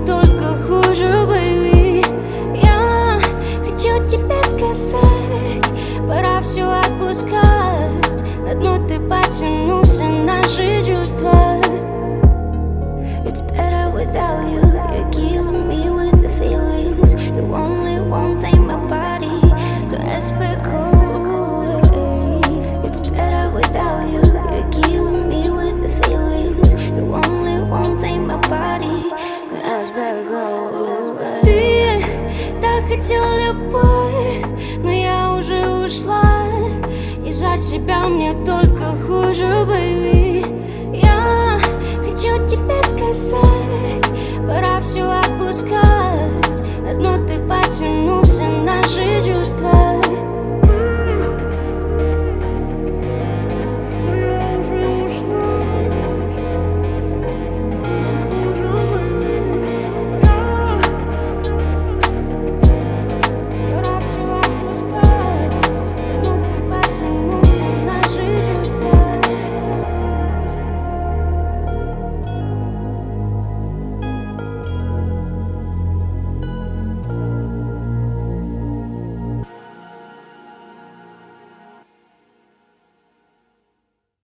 только хуже, baby. Я хочу тебе сказать, пора все отпускать. На дно ты потянулся, наши чувства. It's better without you. You're killing me with the feelings. You only one thing, my body to aspect away. It's better without you. You're killing me with the feelings. You only one thing, my body to aspect away. Ты так хотел любовь, но я уже ушла. Из-за тебя мне только хуже, baby. Я хочу тебе сказать, пора все отпускать. На дно